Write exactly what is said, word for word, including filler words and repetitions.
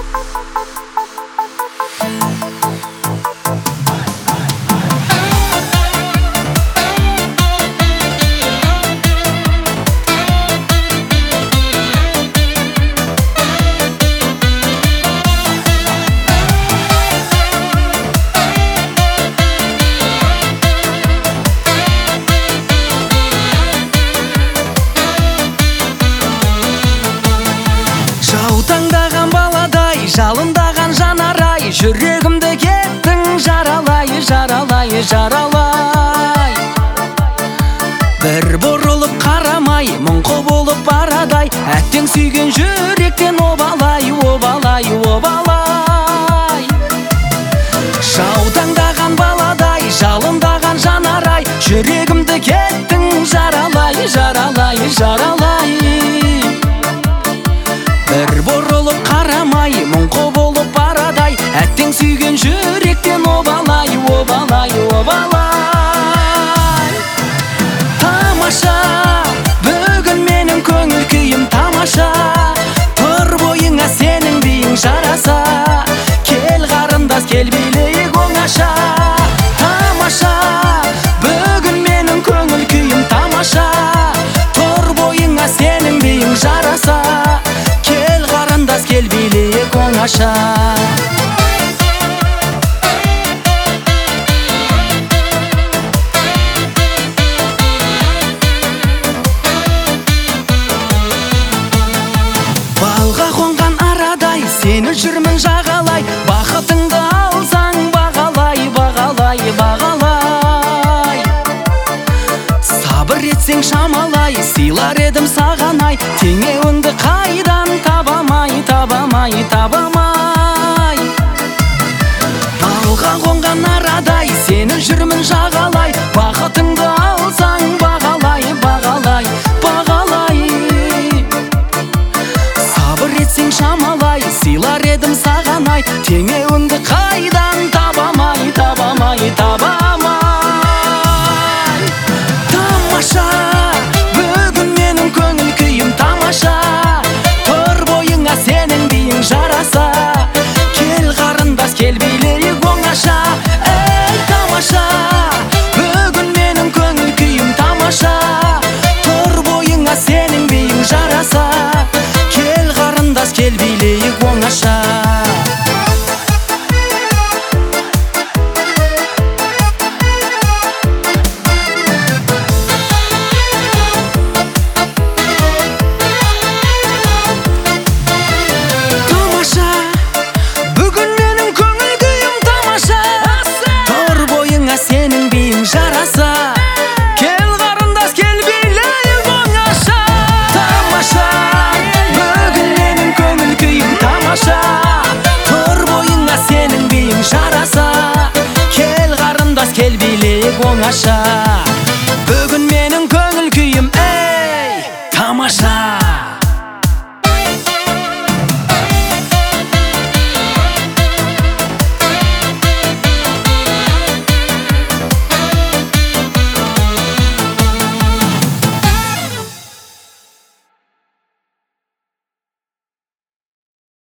Жалындаған жанарай, жүрегімді кеттің жаралай, жаралай, жаралай. Бір бұрылып қарамай, мұңқы болып барадай, әттең сүйген жүректен обалай, обалай, обалай. Жаутаңдаған баладай, жалындаған жанарай, жүрегімді кеттің жаралай, жаралай, жаралай. Бір бұрылып қарамай, мұңқы болып барадай, әттең сүйген жүректен обалай, обалай, обалай. Тамаша, бүгін менің көңіл күйім тамаша, тұр бойыңа сенің биің жараса, кел қарындас, кел билейік оңаша. Тамаша, бүгін менің көңіл күйім тамаша, тұр бойыңа сенің биің жараса, кел билейік оңаша. Балға қонған арадай, сені жүрмін жағалай, бақытыңды алсаң бағалай, бағалай, бағалай. Сабыр етсең шамалай, сыйлар едім сағанай, теңеуіңді қайдан табамай, табамай, табамай. Балға қонған арадай, сені жүрмін жағалай, бақытыңды алсаң бағалай, бағалай, бағалай. Сабыр етсең шамалай, сыйлар едім сағанай, теңеуіңді қайдан табамай, табамай, табамай. Тамаша, бүгін менің көңіл күйім тамаша, тұр бойыңа сенің биің жараса, кел қарындас, кел билейік оңаша. Эй, тамаша, бүгін менің көңіл күйім тамаша, тұр бойыңа сенің биің жараса, кел қарындас, кел билейік оңаша. Сенің биің жараса, кел қарындас, кел билейік оңаша. Тамаша, бүгін менің көңіл күйім тамаша, тұр бойыңа сенің биің жараса, кел қарындас, кел билейік оңаша.